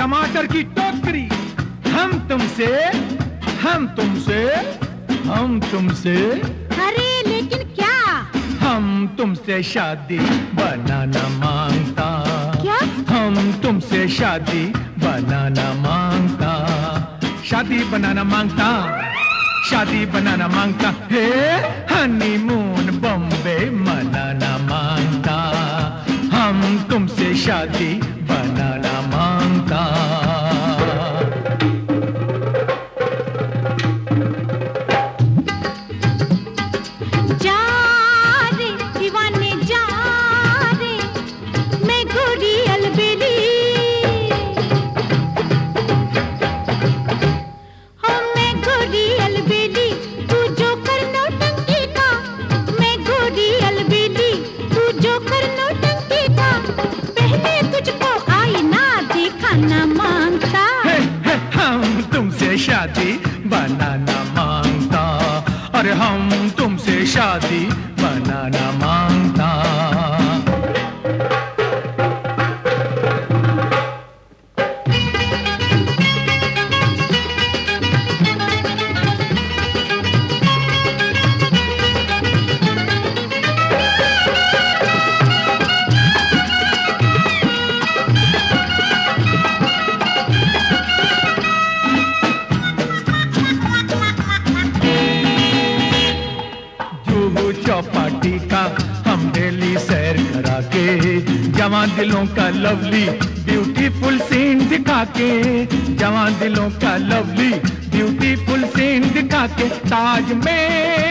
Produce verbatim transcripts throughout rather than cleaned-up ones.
टमाटर की टोकरी। हम तुमसे हम तुमसे हम तुमसे अरे लेकिन क्या? हम तुमसे शादी बनाना मांगता। क्या? हम तुमसे शादी बनाना मांगता। शादी बनाना मांगता, शादी बनाना मांगता। हे हनीमून बॉम्बे मनाना मांगता। हम तुमसे शादी बनाना मांगता। जा रे दीवाने जा रे, मैं गोरी अलबेली। हो मैं गोरी अलबेली, तू जो कर नौटंकी का। मैं गोरी अलबेली, तू जो कर नौटंकी का। पहले तुझको आईना दिखाना मांगता। हे, हे, हम तुमसे शादी बनाना मांगता। अरे हम तुमसे शादी बनाना मांगता। चौपाटी का हम डेली सैर करा के, जवान दिलों का लवली ब्यूटीफुल सीन दिखा के। जवान दिलों का लवली ब्यूटीफुल सीन दिखा के ताज में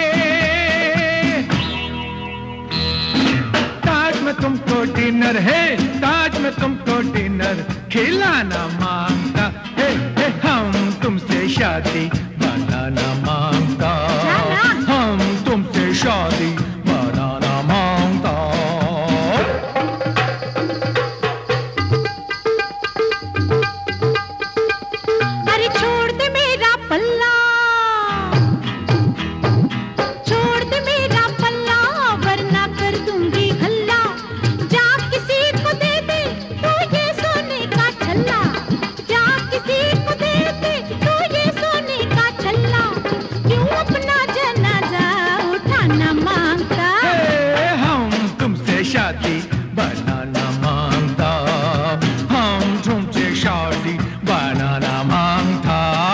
ताज में तुमको डिनर है, ताज में तुमको डिनर खिलाना मांगता। हे, हे, हम तुमसे शादी बनाना मांगता। हम तुमसे शादी बनाना मांगता। अरे छोड़ दे मेरा पल्ला, छोड़ दे मेरा पल्ला, वरना कर दूंगी हल्ला। जा किसी को दे दे तो ये सोने का छल्ला। जा किसी को दे दे तो ये सोने का छल्ला। क्यों अपना जनाजा उठाना मांगता। हे, हम तुमसे शादी बनाना मांगता। हम तुमसे शादी बनाना मांगता।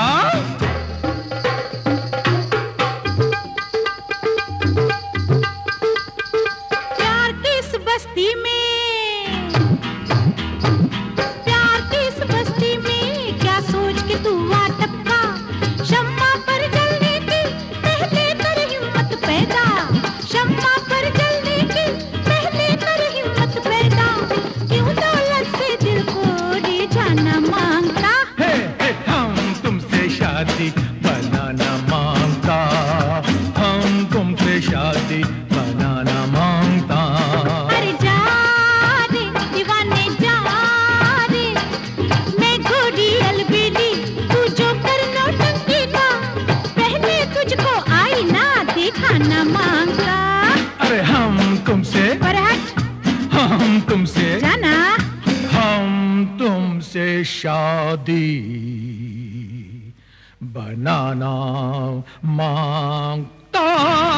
प्यार की इस बस्ती में, प्यार की इस बस्ती में क्या सोच के तू आ टपका। शम्मा पर जलने की पहले कर हिम्मत पैदा। शम्मा पर जलने की पहले कर हिम्मत पैदा। क्यों दौलत से दिल को रिझाना मांगता। हे, हे, हम तुमसे शादी बनाना मांगता। हम तुमसे शादी बनाना मांगता। अरे जा रे दीवाने जा रे, मैं गोरी अलबेली, तू जो कर नौटंकी का। पहले तुझको आईना दिखाना मांगता। अरे हम तुमसे पर हट हम तुमसे जाना। हम तुमसे शादी बनाना मांगता।